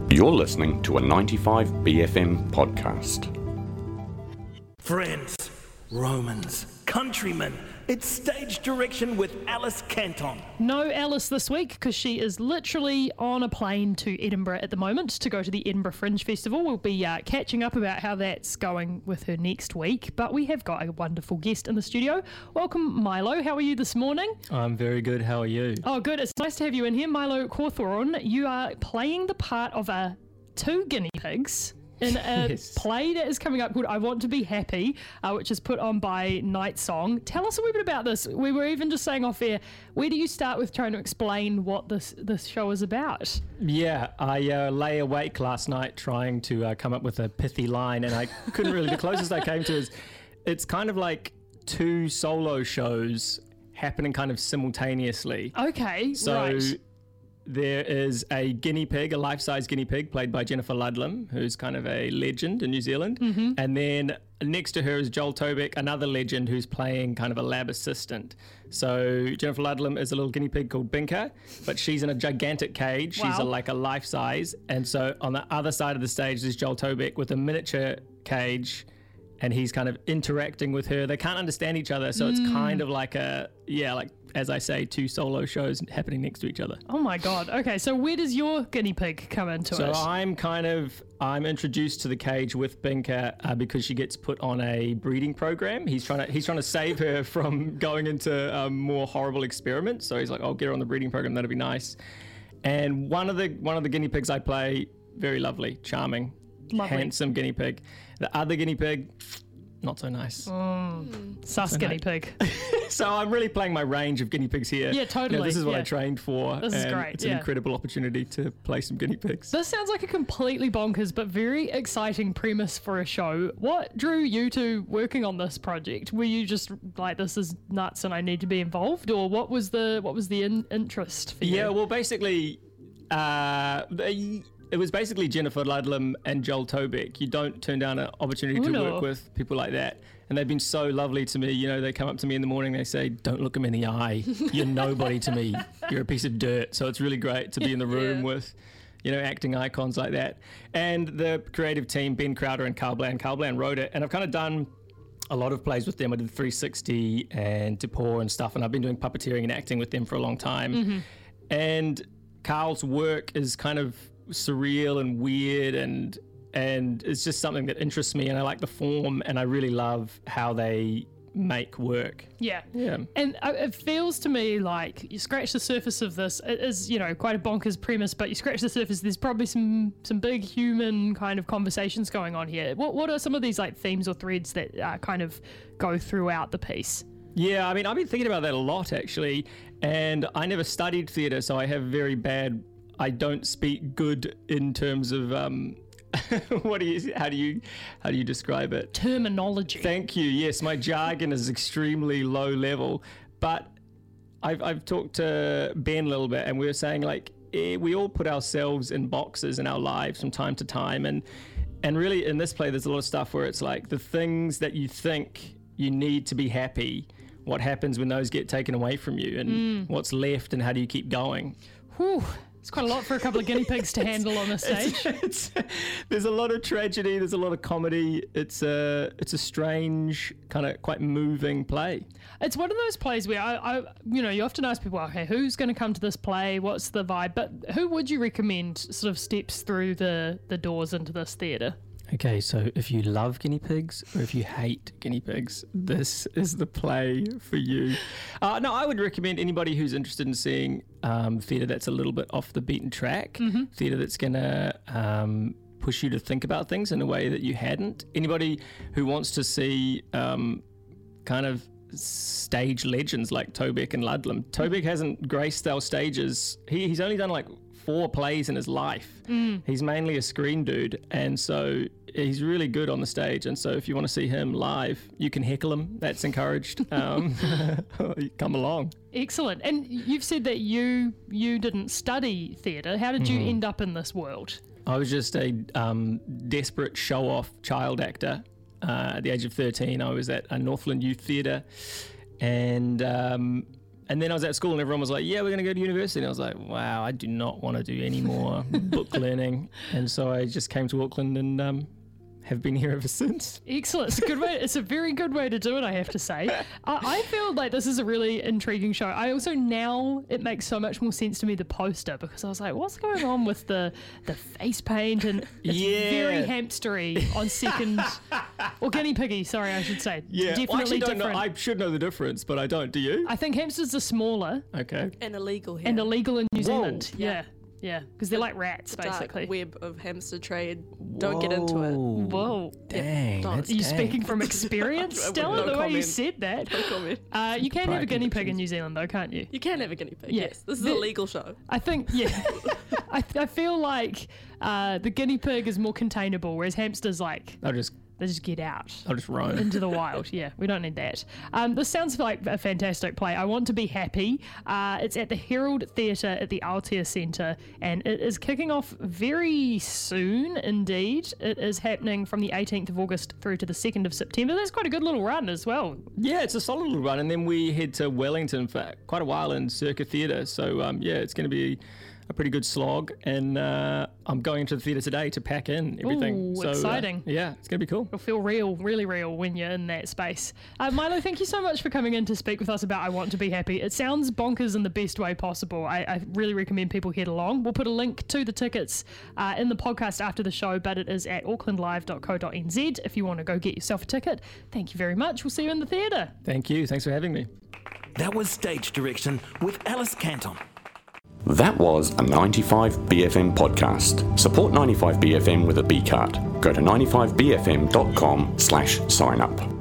You're listening to a 95BFM podcast. Friends, Romans, countrymen, it's stage direction with Alice Canton. No Alice this week because she is literally on a plane to Edinburgh at the moment to go to the Edinburgh Fringe Festival. We'll be catching up about how that's going with her next week, but we have got a wonderful guest in the studio. Welcome, Milo. How are you this morning? I'm very good. How are you? Oh, good. It's nice to have you in here. Milo Cawthorne, you are playing the part of two guinea pigs in a play that is coming up called I Want to Be Happy, which is put on by Night Song. Tell us a wee bit about this. We were even just saying off air, where do you start with trying to explain what this show is about? Yeah, I lay awake last night trying to come up with a pithy line, and I couldn't really. The closest I came to is it's kind of like two solo shows happening kind of simultaneously. Okay, so right. There is a guinea pig, a life-size guinea pig played by Jennifer Ludlam, who's kind of a legend in New Zealand. Mm-hmm. And then next to her is Joel Tobick, another legend who's playing kind of a lab assistant. So Jennifer Ludlam is a little guinea pig called Binka, but she's in a gigantic cage. Wow. She's like a life-size. And so on the other side of the stage is Joel Tobick with a miniature cage, and he's kind of interacting with her. They can't understand each other, so it's kind of like as I say, two solo shows happening next to each other. Oh my God. Okay, so where does your guinea pig come into it? So I'm introduced to the cage with Binka because she gets put on a breeding program. He's trying to save her from going into more horrible experiments. So he's like, I'll get her on the breeding program. That'd be nice. And one of the guinea pigs I play, very lovely, charming, handsome guinea pig. The other guinea pig, not so nice. Sus guinea pig. So I'm really playing my range of guinea pigs here. Yeah, totally. You know, this is what I trained for. This is great. It's an incredible opportunity to play some guinea pigs. This sounds like a completely bonkers but very exciting premise for a show. What drew you to working on this project? Were you just like, this is nuts and I need to be involved, or what was the interest for you? Yeah, well, basically, it was basically Jennifer Ludlam and Joel Tobick. You don't turn down an opportunity to work with people like that. And they've been so lovely to me. You know, they come up to me in the morning, they say, don't look them in the eye. You're nobody to me. You're a piece of dirt. So it's really great to be in the room with, you know, acting icons like that. And the creative team, Ben Crowder and Carl Bland wrote it. And I've kind of done a lot of plays with them. I did 360 and Depor and stuff. And I've been doing puppeteering and acting with them for a long time. Mm-hmm. And Carl's work is kind of surreal and weird and it's just something that interests me, and I like the form, and I really love how they make work. Yeah. And it feels to me like you scratch the surface of this. It is, you know, quite a bonkers premise, but you scratch the surface, there's probably some big human kind of conversations going on here. What are some of these like themes or threads that kind of go throughout the piece? Yeah, I mean, I've been thinking about that a lot actually, and I never studied theatre, so I don't speak good in terms of how do you describe it? Terminology. Thank you. Yes, my jargon is extremely low level, but I've talked to Ben a little bit, and we were saying like we all put ourselves in boxes in our lives from time to time, and really in this play there's a lot of stuff where it's like the things that you think you need to be happy, what happens when those get taken away from you, and what's left, and how do you keep going? Whew. It's quite a lot for a couple of guinea pigs to handle on this stage. There's a lot of tragedy. There's a lot of comedy. It's a strange, kind of quite moving play. It's one of those plays where I you often ask people, okay, who's going to come to this play? What's the vibe? But who would you recommend sort of steps through the doors into this theatre? Okay, so if you love guinea pigs or if you hate guinea pigs, this is the play for you. No, I would recommend anybody who's interested in seeing theatre that's a little bit off the beaten track, theatre that's going to push you to think about things in a way that you hadn't. Anybody who wants to see kind of stage legends like Tobick and Ludlam. Tobick hasn't graced our stages. He's only done like 4 plays in his life. He's mainly a screen dude, and so he's really good on the stage. And so if you want to see him live, you can heckle him. That's encouraged. Come along. Excellent. And you've said that you didn't study theatre. How did you end up in this world? I was just a desperate show-off child actor. At the age of 13, I was at a Northland Youth Theatre, and And then I was at school and everyone was like, yeah, we're going to go to university. And I was like, wow, I do not want to do any more book learning. And so I just came to Auckland and have been here ever since. Excellent. It's a good way. It's a very good way to do it, I have to say. I feel like this is a really intriguing show. I also, now it makes so much more sense to me, the poster, because I was like, what's going on with the face paint? And it's very hamstery on second, or guinea piggy, sorry, I should say. Yeah, Definitely well, different. I should know the difference, but I don't. Do you? I think hamsters are smaller. Okay. And illegal here. And illegal in New Zealand. Yeah. Yeah, because they're like rats, basically. Dark web of hamster trade. Don't get into it. Whoa. Dang. Yeah, Are you speaking from experience, Stella, the way you said that? No comment. You can have a guinea pig in New Zealand, though, can't you? You can have a guinea pig, Yeah. yes. This is a legal show. I think, yeah. I feel like the guinea pig is more containable, whereas hamsters, like, they just get out. I'll just roam into the wild. Yeah, we don't need that. This sounds like a fantastic play. I Want to Be Happy. It's at the Herald Theatre at the Aotea Centre, and it is kicking off very soon indeed. It is happening from the 18th of August through to the 2nd of September. That's quite a good little run as well. Yeah, it's a solid little run, and then we head to Wellington for quite a while in Circa Theatre. So yeah, it's going to be a pretty good slog, and I'm going to the theatre today to pack in everything. Ooh, so, exciting. Yeah, it's going to be cool. It'll feel real, really real when you're in that space. Milo, thank you so much for coming in to speak with us about I Want to Be Happy. It sounds bonkers in the best way possible. I really recommend people head along. We'll put a link to the tickets in the podcast after the show, but it is at aucklandlive.co.nz if you want to go get yourself a ticket. Thank you very much. We'll see you in the theatre. Thank you. Thanks for having me. That was Stage Direction with Alice Canton. That was a 95BFM podcast. Support 95BFM with a B card. Go to 95bfm.com/sign up.